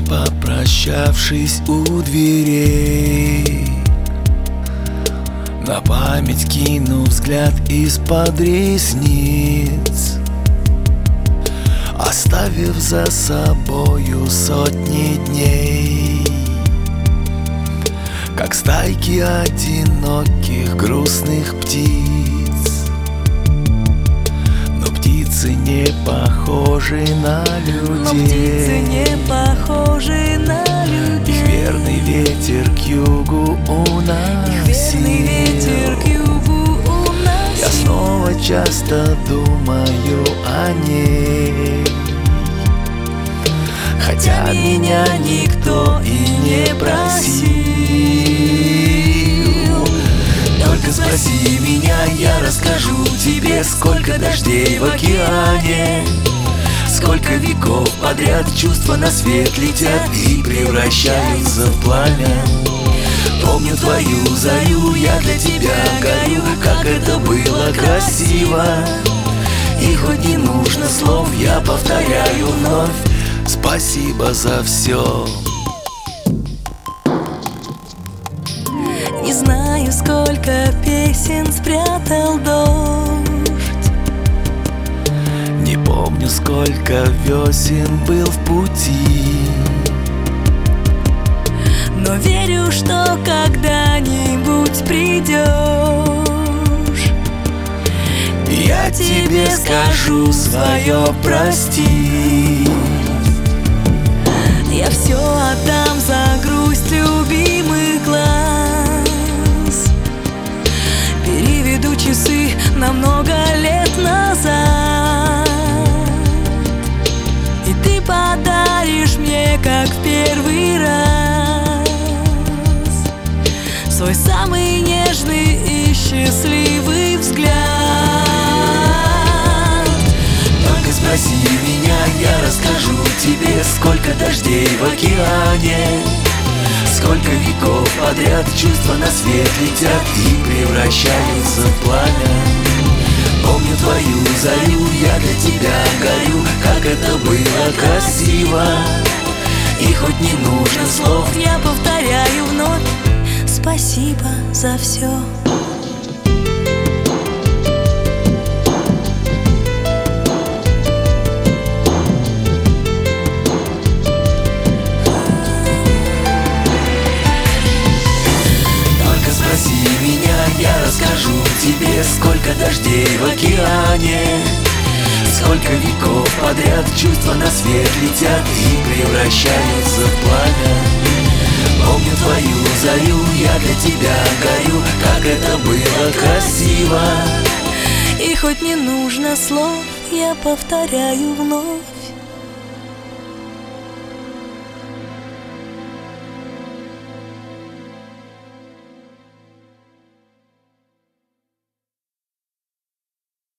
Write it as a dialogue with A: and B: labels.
A: Попрощавшись у дверей, на память кину взгляд из-под ресниц, оставив за собою сотни дней, как стайки одиноких грустных птиц. Но птицы не похожи на людей, их верный ветер к югу уносит. Я снова часто думаю о ней, хотя меня никто и не просил. Только спроси меня, я расскажу тебе, сколько дождей в океане, сколько веков подряд чувства на свет летят и превращаются в пламя. Помню твою зарю, я для тебя горю, как это было красиво. И хоть не нужно слов, я повторяю вновь: спасибо за все.
B: Не знаю, сколько песен спрятал дождь,
A: не помню, сколько весен был в пути,
B: но верю, что когда-нибудь придешь.
A: я тебе скажу свое прости.
B: Я все отдам за грусть любимых глаз, переведу часы на много лет назад, и ты подаришь мне, как в первый раз, свой самый нежный и счастливый взгляд.
A: Только спроси меня, я расскажу тебе, сколько дождей в океане, сколько веков подряд чувства на свет летят и превращаются в пламя. Помню твою зарю, я для тебя горю, как это было красиво. И хоть не нужно слов,
B: Я повторяю вновь: спасибо за все.
A: только спроси меня, я расскажу тебе, сколько дождей в океане, сколько веков подряд чувства на свет летят и превращаются в пламя. Помню твою зарю, я для тебя горю, как это было красиво.
B: И хоть не нужно слов, я повторяю вновь: